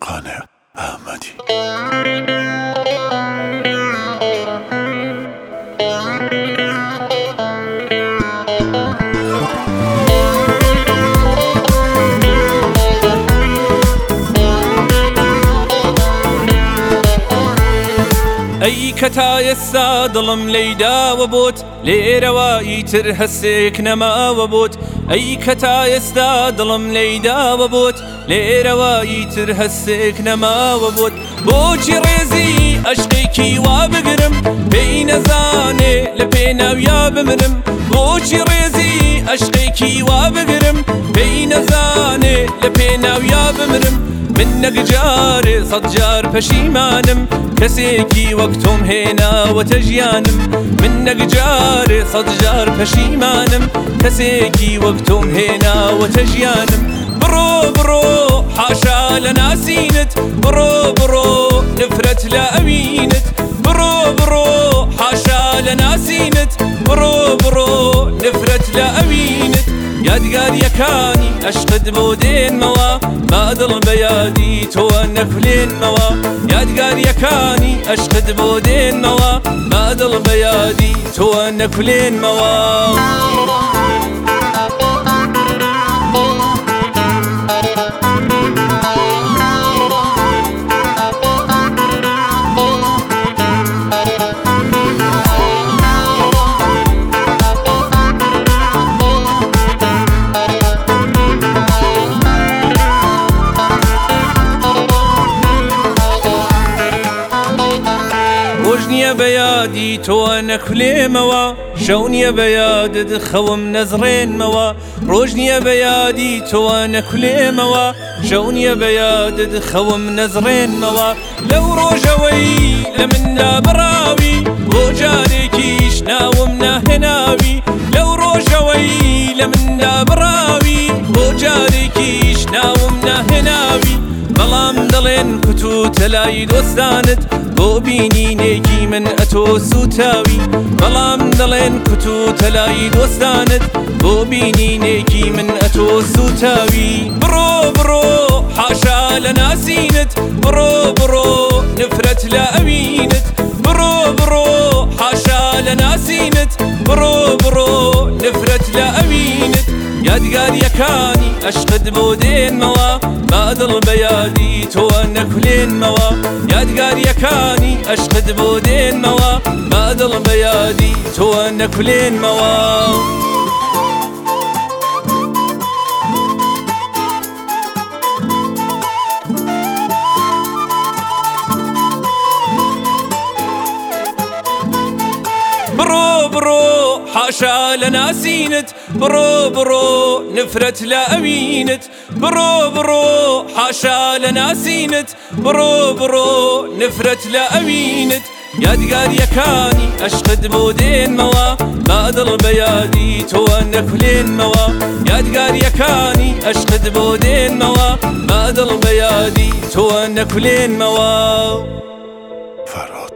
قانع أحمدی. ئەی کەتا ئێستا دڵم لەیداوە بۆت لێرەوە ئیتر هەستێک نەماوە بۆت ئەی کەتا ئێستا دڵم لەیداوە بۆت لێرەوە ئیتر هەستێک نەماوە بۆت بۆچی ڕێزی عەشقێکی وا بگرم پێی نەزانێ لە پێناویا بمرم بۆچی ڕێزی عەشقێکی وا بگرم پێی نەزانێ لە پێناویا بمرم من نەگجارێ سەد جار پەشیمانم کەسێکی وەک تۆم هێناوەتە ژیانم من نەگجارێ سەد جار پەشیمانم کەسێکی وەک تۆم هێناوەتە ژیانم بڕۆ بڕۆ حاشا لە ناسینت بڕۆ بڕۆ نفرەت لە ئەوینت بڕۆ بڕۆ حاشا لە ناسینت بڕۆ بڕۆ نفرەت لە ئەوینت یادگاریەکانی عەشقت بۆ دێنمەوە با دڵ بە یادی تۆوە نەکولێنمەوە یادگاریەکانی عەشقت بۆ دێنمەوە با دڵ بە یادی تۆوە نەکولێنمەوە ڕۆژنیە بە یادی تۆوە نەکولێمەوە شەونیە بە یادت خەوم نەزڕێنمەوە ڕۆژنیە بە یادی تۆوە نەکولێمەوە شەونیە بە یادت خەوم نەزڕێنمەوە لەو ڕۆژەوەی لە مندا بڕاوی بۆ جارێکیش ناوم ناهێناوی لەو ڕۆژەوەی لە مندا بڕاوی بۆ جارێکیش ناوم ناهێناوی بەڵام دەڵێن کوتو تەلای دۆستانت بۆ بینینێکی من ئەتۆ سوتاوی بەڵام دەڵێن کوتو تەلای دۆستانت بۆ بینینێکی من ئەتۆ سوتاوی بڕۆ بڕۆ حاشا لە ناسینت بڕۆ بڕۆ نفرەت لە ئەوینت بڕۆ بڕۆ حاشا لە ناسینت بڕۆ بڕۆ نفرەت لە ئەوینت یادگاریەکانی عەشقت بۆ دێنمەوە با دڵ بە یادی تۆوە نەکولێنمەوە یادگاریەکانی عەشقت بۆ دێنمەوە با دڵ بە یادی تۆوە نەکولێنمەوە بڕۆ بڕۆ حاشا لە ناسینت بڕۆ بڕۆ نفرەت لە ئەوینت بڕۆ بڕۆ حاشا لە ناسینت بڕۆ بڕۆ نفرەت لە ئەوینت یادگاریەکانی عەشقت بۆ دێنمەوە با دڵ بە یادی تۆوە نەکولێنمەوە یادگاریەکانی عەشقت بۆ دێنمەوە با دڵ بە یادی تۆوە نەکولێنمەوە.